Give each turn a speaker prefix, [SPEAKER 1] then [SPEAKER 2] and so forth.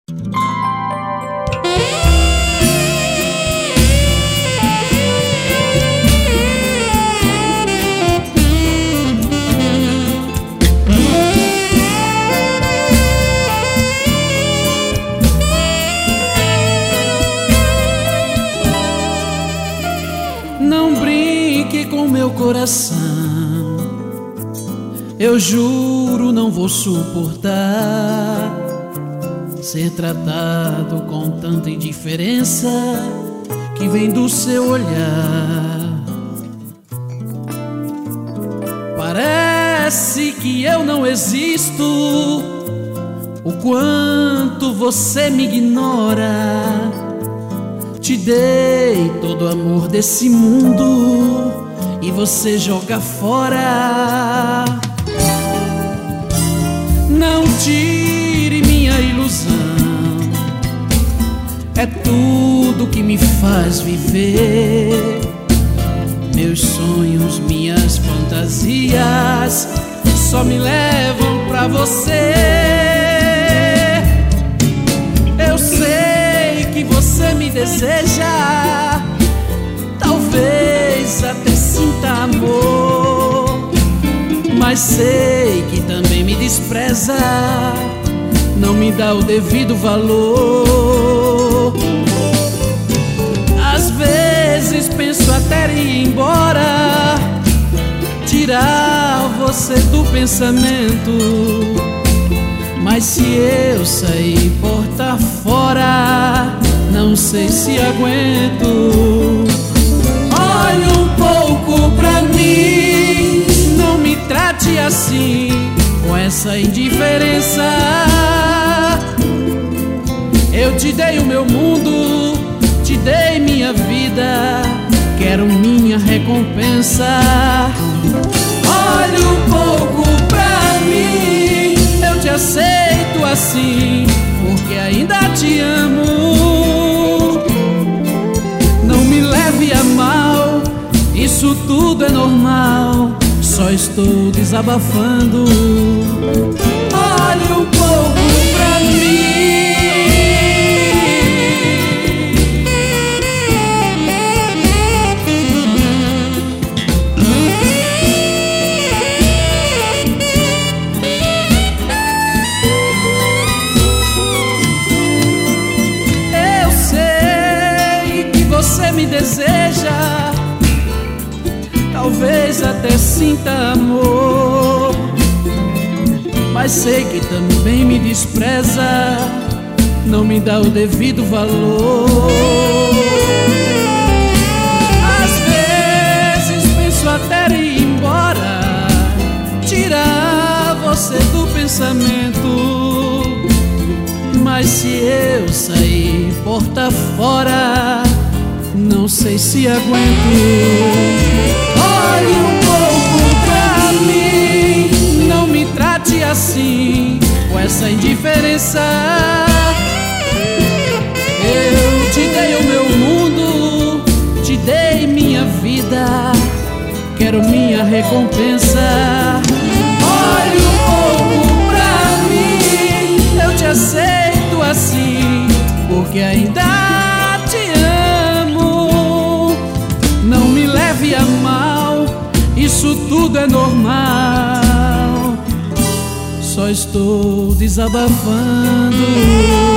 [SPEAKER 1] Não brinque com meu coração, eu juro não vou suportar ser tratado com tanta indiferença que vem do seu olhar. Parece que eu não existo, o quanto você me ignora. Te dei todo o amor desse mundo e você joga fora. Não tire minha ilusão, é tudo que me faz viver. Meus sonhos, minhas fantasias só me levam pra você. Eu sei que você me deseja, talvez até sinta amor, mas sei que também me despreza, não me dá o devido valor. Às vezes penso até ir embora, tirar você do pensamento, mas se eu sair porta fora, não sei se aguento. Olhe um pouco pra mim, não me trate assim, com essa indiferença. Eu te dei o meu mundo, te dei minha vida, quero minha recompensa. Olhe um pouco pra mim, eu te aceito assim, porque ainda te amo. Não me leve a mal, isso tudo é normal, só estou desabafando. Olhe um pouco pra mim. Me deseja, talvez até sinta amor, mas sei que também me despreza, não me dá o devido valor. Às vezes penso até ir embora, tirar você do pensamento, mas se eu sair porta fora, não sei se aguento. Olhe um pouco pra mim, não me trate assim, com essa indiferença. Eu te dei o meu mundo, te dei minha vida, quero minha recompensa. Olhe um pouco pra mim, eu te aceito assim, porque ainda a mal, isso tudo é normal, só estou desabafando.